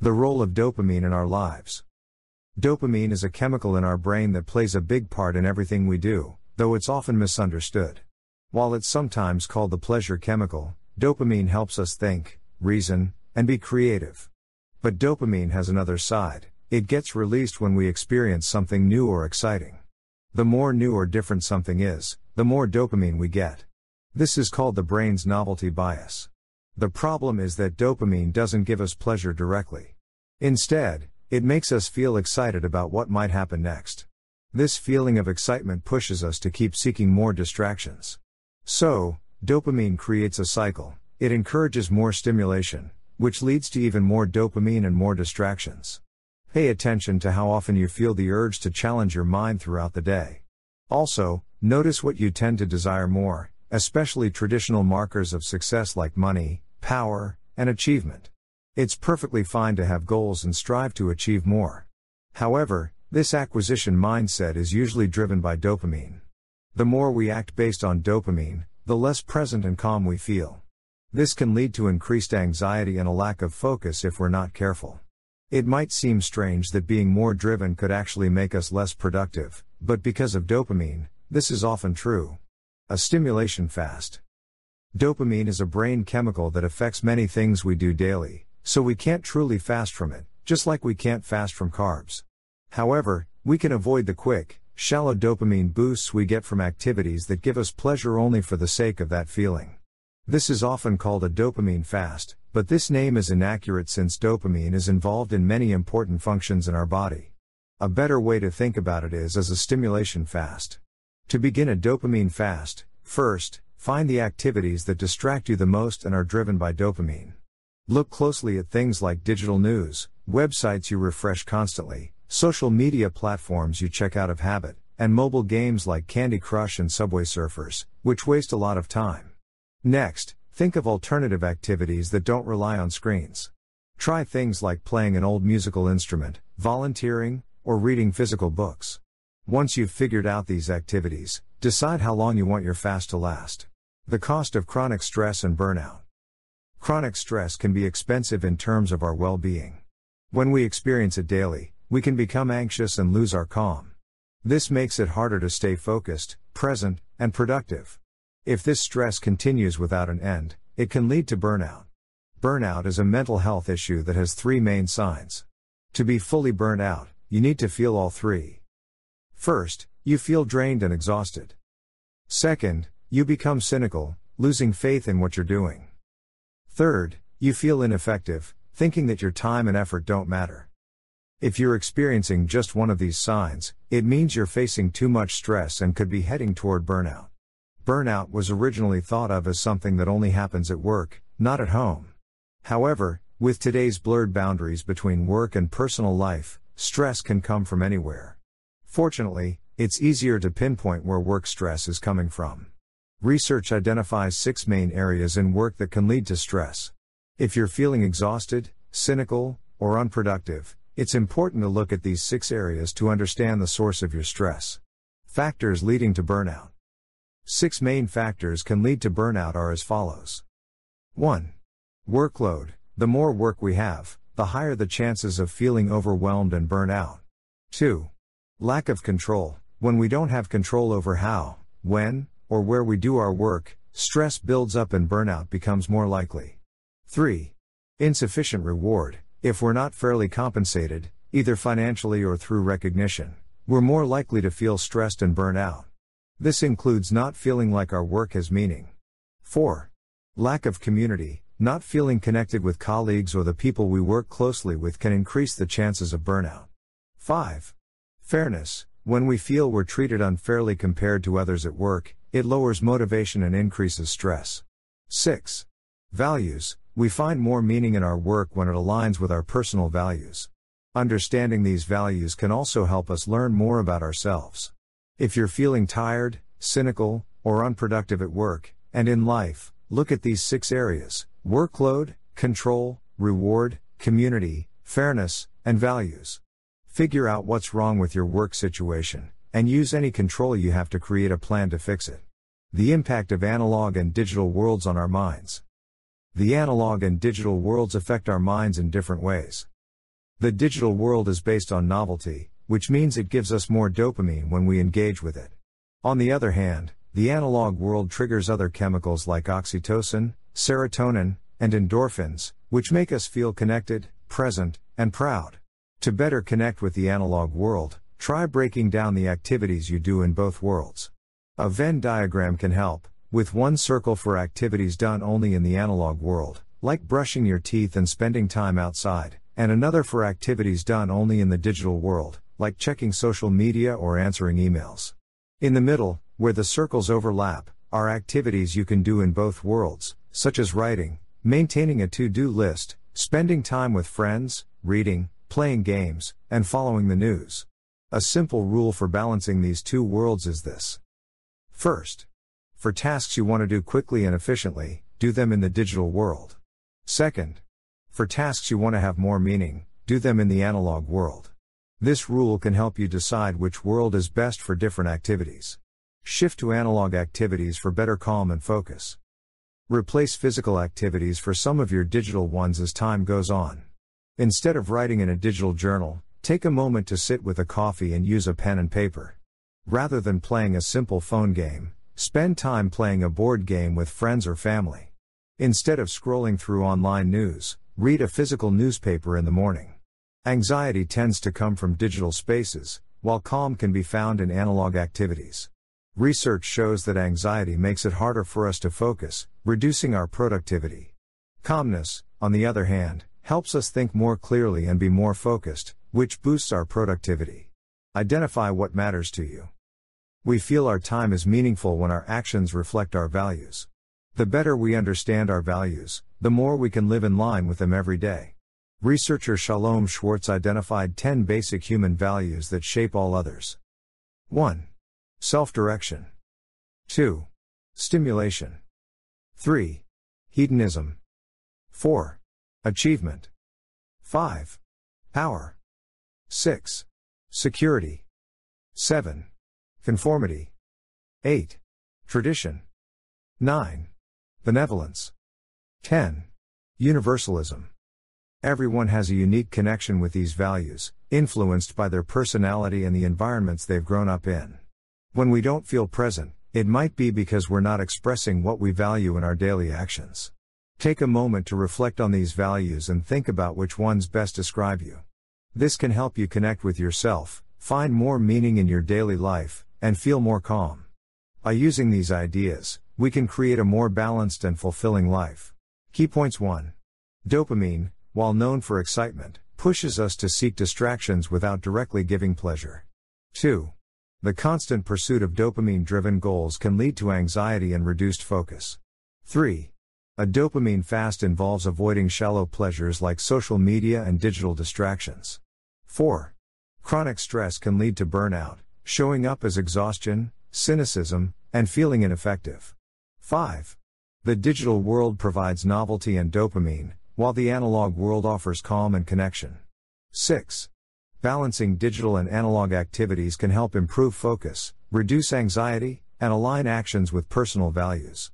The role of dopamine in our lives. Dopamine is a chemical in our brain that plays a big part in everything we do, though it's often misunderstood. While it's sometimes called the pleasure chemical, dopamine helps us think, reason, and be creative. But dopamine has another side. It gets released when we experience something new or exciting. The more new or different something is, the more dopamine we get. This is called the brain's novelty bias. The problem is that dopamine doesn't give us pleasure directly. Instead, it makes us feel excited about what might happen next. This feeling of excitement pushes us to keep seeking more distractions. So, dopamine creates a cycle. It encourages more stimulation, which leads to even more dopamine and more distractions. Pay attention to how often you feel the urge to challenge your mind throughout the day. Also, notice what you tend to desire more, especially traditional markers of success like money, power, and achievement. It's perfectly fine to have goals and strive to achieve more. However, this acquisition mindset is usually driven by dopamine. The more we act based on dopamine, the less present and calm we feel. This can lead to increased anxiety and a lack of focus if we're not careful. It might seem strange that being more driven could actually make us less productive, but because of dopamine, this is often true. A stimulation fast. Dopamine is a brain chemical that affects many things we do daily, so we can't truly fast from it, just like we can't fast from carbs. However, we can avoid the quick, shallow dopamine boosts we get from activities that give us pleasure only for the sake of that feeling. This is often called a dopamine fast, but this name is inaccurate since dopamine is involved in many important functions in our body. A better way to think about it is as a stimulation fast. To begin a dopamine fast, first, find the activities that distract you the most and are driven by dopamine. Look closely at things like digital news, websites you refresh constantly, social media platforms you check out of habit, and mobile games like Candy Crush and Subway Surfers, which waste a lot of time. Next, think of alternative activities that don't rely on screens. Try things like playing an old musical instrument, volunteering, or reading physical books. Once you've figured out these activities, decide how long you want your fast to last. The cost of chronic stress and burnout. Chronic stress can be expensive in terms of our well-being. When we experience it daily, we can become anxious and lose our calm. This makes it harder to stay focused, present, and productive. If this stress continues without an end, it can lead to burnout. Burnout is a mental health issue that has three main signs. To be fully burnt out, you need to feel all three. First, you feel drained and exhausted. Second, you become cynical, losing faith in what you're doing. Third, you feel ineffective, thinking that your time and effort don't matter. If you're experiencing just one of these signs, it means you're facing too much stress and could be heading toward burnout. Burnout was originally thought of as something that only happens at work, not at home. However, with today's blurred boundaries between work and personal life, stress can come from anywhere. Fortunately, it's easier to pinpoint where work stress is coming from. Research identifies 6 main areas in work that can lead to stress. If you're feeling exhausted, cynical, or unproductive, it's important to look at these 6 areas to understand the source of your stress. Factors leading to burnout. 6 main factors can lead to burnout are as follows. 1. Workload. The more work we have, the higher the chances of feeling overwhelmed and burnt out. 2. Lack of control. When we don't have control over how, when, or where we do our work, stress builds up and burnout becomes more likely. 3. Insufficient reward. If we're not fairly compensated, either financially or through recognition, we're more likely to feel stressed and burnt out. This includes not feeling like our work has meaning. 4. Lack of community. Not feeling connected with colleagues or the people we work closely with can increase the chances of burnout. 5. Fairness. When we feel we're treated unfairly compared to others at work, it lowers motivation and increases stress. 6. Values. We find more meaning in our work when it aligns with our personal values. Understanding these values can also help us learn more about ourselves. If you're feeling tired, cynical, or unproductive at work, and in life, look at these 6 areas: workload, control, reward, community, fairness, and values. Figure out what's wrong with your work situation, and use any control you have to create a plan to fix it. The impact of analog and digital worlds on our minds. The analog and digital worlds affect our minds in different ways. The digital world is based on novelty, which means it gives us more dopamine when we engage with it. On the other hand, the analog world triggers other chemicals like oxytocin, serotonin, and endorphins, which make us feel connected, present, and proud. To better connect with the analog world, try breaking down the activities you do in both worlds. A Venn diagram can help, with one circle for activities done only in the analog world, like brushing your teeth and spending time outside, and another for activities done only in the digital world, like checking social media or answering emails. In the middle, where the circles overlap, are activities you can do in both worlds, such as writing, maintaining a to-do list, spending time with friends, reading, playing games, and following the news. A simple rule for balancing these two worlds is this. First, for tasks you want to do quickly and efficiently, do them in the digital world. Second, for tasks you want to have more meaning, do them in the analog world. This rule can help you decide which world is best for different activities. Shift to analog activities for better calm and focus. Replace physical activities for some of your digital ones as time goes on. Instead of writing in a digital journal, take a moment to sit with a coffee and use a pen and paper. Rather than playing a simple phone game, spend time playing a board game with friends or family. Instead of scrolling through online news, read a physical newspaper in the morning. Anxiety tends to come from digital spaces, while calm can be found in analog activities. Research shows that anxiety makes it harder for us to focus, reducing our productivity. Calmness, on the other hand, helps us think more clearly and be more focused, which boosts our productivity. Identify what matters to you. We feel our time is meaningful when our actions reflect our values. The better we understand our values, the more we can live in line with them every day. Researcher Shalom Schwartz identified 10 basic human values that shape all others. 1. Self-direction. 2. Stimulation. 3. Hedonism. 4. Achievement. 5. Power. 6. Security. 7. Conformity. 8. Tradition. 9. Benevolence. 10. Universalism. Everyone has a unique connection with these values, influenced by their personality and the environments they've grown up in. When we don't feel present, it might be because we're not expressing what we value in our daily actions. Take a moment to reflect on these values and think about which ones best describe you. This can help you connect with yourself, find more meaning in your daily life, and feel more calm. By using these ideas, we can create a more balanced and fulfilling life. Key points. 1. Dopamine, while known for excitement, pushes us to seek distractions without directly giving pleasure. 2. The constant pursuit of dopamine-driven goals can lead to anxiety and reduced focus. 3. A dopamine fast involves avoiding shallow pleasures like social media and digital distractions. 4. Chronic stress can lead to burnout, showing up as exhaustion, cynicism, and feeling ineffective. 5. The digital world provides novelty and dopamine, while the analog world offers calm and connection. 6. Balancing digital and analog activities can help improve focus, reduce anxiety, and align actions with personal values.